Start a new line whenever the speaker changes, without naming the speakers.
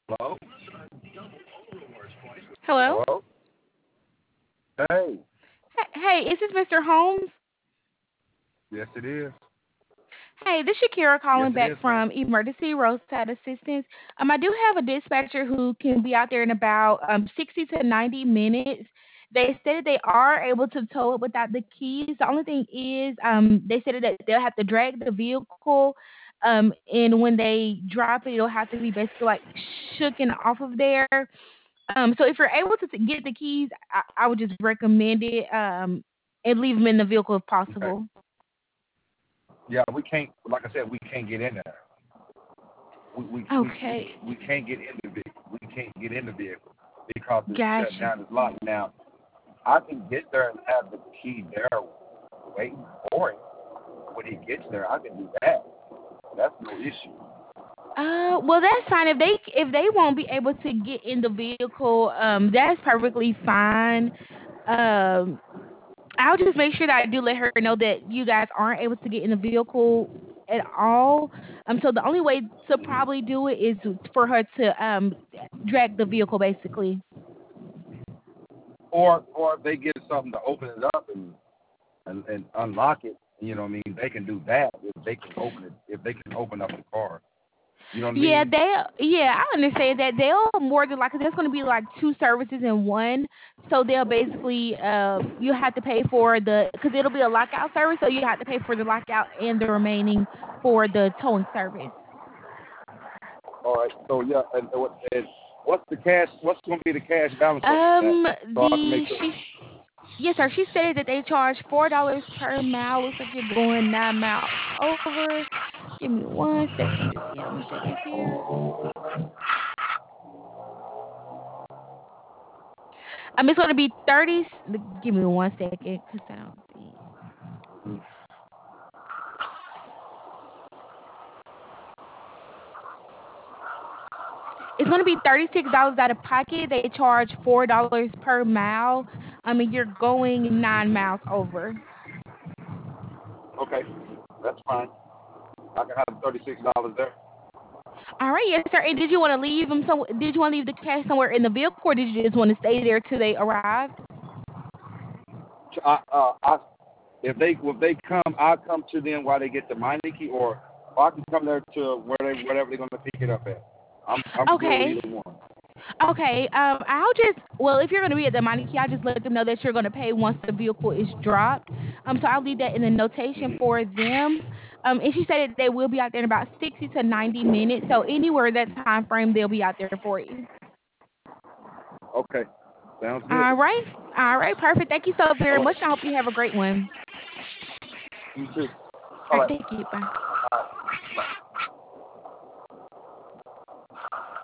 Hello?
Hello?
Hello? Hey.
Hey, is this Mr. Holmes?
Yes, it is.
Hey, this is Shakira
Yes,
calling
it
back
is, ma'am.
from Emergency Roadside Assistance. I do have a dispatcher who can be out there in about 60 to 90 minutes. They stated they are able to tow it without the keys. The only thing is, they said that they'll have to drag the vehicle, and when they drop it, it'll have to be basically like shooken off of there. So if you're able to get the keys, I would just recommend it, and leave them in the vehicle if
Okay.
possible.
Yeah, we can't. Like I said, we can't get in there. We we we, we,
Okay,
we can't get in the vehicle. We can't get in the vehicle because it's shut
gotcha.
down. It's locked. Now, I can get there and have the key there waiting for him. When he gets there, I can do that. That's no issue.
Well, that's fine. If they won't be able to get in the vehicle, that's perfectly fine. Um, I'll just make sure that I do let her know that you guys aren't able to get in the vehicle at all. So the only way to
Hmm.
probably do it is for her to drag the vehicle, basically.
Or if they get something to open it up and unlock it, what I mean, they can do that if they can open it. If they can open up the car, you know what I
Yeah,
mean?
I understand that they'll more than likely there's going to be like two services in one. So they'll basically you have to pay for the because it'll be a lockout service, so you have to pay for the lockout and the remaining for the towing service.
All right. So yeah, and what's the cash? What's going to be the cash balance on that?
Um,
So I can make
the
sure.
she Yes, sir. She said that they charge $4 per mile. Looks like you're going 9 miles over. Give me one second. Just give me a second here. It's going to be 30. Give me one second, cause I don't see. It's going to be $36 out of pocket. They charge $4 per mile. You're going 9 miles over.
Okay, that's fine. I can have $36 there.
All right, yes, sir. And did you want to leave them? So, did you want to leave the cash somewhere in the vehicle, or did you just want to stay there till they arrived?
I if they come, I'll come to them while they get the Meineke, or I can come there to wherever they're going to pick it up at. I'm good with
Okay.
either one.
Okay. If you're going to be at the Monte Key, I'll just let them know that you're going to pay once the vehicle is dropped. So I'll leave that in the notation
Hmm.
for them. And she said that they will be out there in about 60 to 90 minutes. So anywhere that time frame, they'll be out there for you.
Okay, sounds good.
All right. All right. Perfect. Thank you so
All
very
right,
much. I hope you have a great one.
you too.
All
All
right.
right.
Thank you. Bye.